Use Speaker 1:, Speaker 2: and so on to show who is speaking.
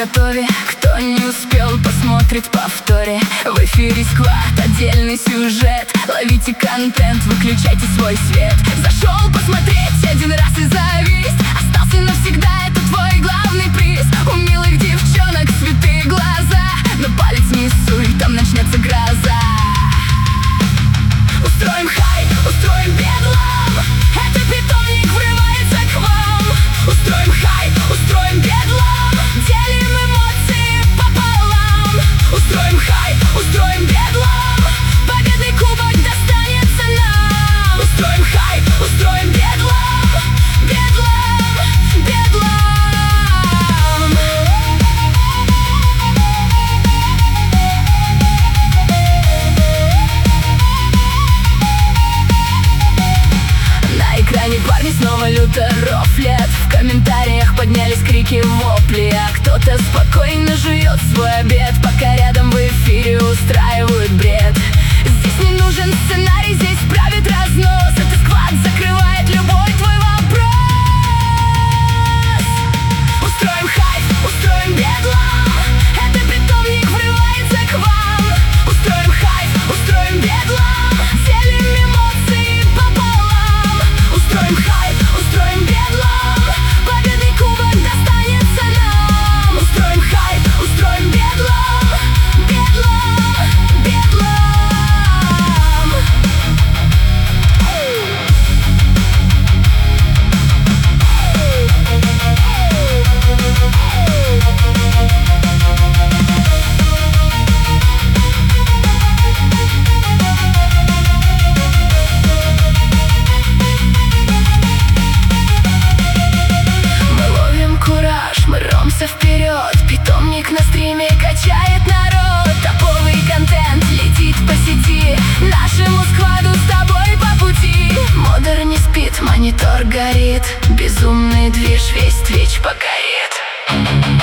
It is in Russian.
Speaker 1: наготове. Кто не успел, посмотрит повторе. В эфире Сквад, отдельный сюжет. Ловите контент, выключайте свой свет. Зашел посмотреть один раз и зависть. Остался навсегда, это твой главный приз. У милых девчонок святые глаза, но палец не суй, там начнется гроза. Устроим хайп, устроим бедлам. Это питомник врывается к вам. Устроим хайп, устроим бедлам. Делим эмоции пополам. Устроим хайп, устроим бедлам. Победный кубок достанется нам. Устроим хайп, устроим бедлам. Бедлам, бедлам. На экране парни снова люто рофлят. В комментариях поднялись крики, вопли. А кто-то спокойно жует свой обед, пока рядом в эфире устраивают бред. Здесь не нужен сценарий, здесь правит разнос. Это Сквад закрывает любой твой вопрос. Устроим хайп, устроим бедлам. Это питомник врывается к вам. Устроим хайп, устроим бедлам. Делим эмоции пополам. Устроим хайп, устроим бедлам. Победный кубок достанется нам. Устроим хайп, устроим бедлам. Бедлам, бедлам. Мы ловим кураж, мы рвемся вперед. Питомник на стриме качает народ. Топовый контент летит по сети. Нашему скваду с тобой по пути. Модер не спит, монитор горит. Безумный движ, весь Twitch покорит.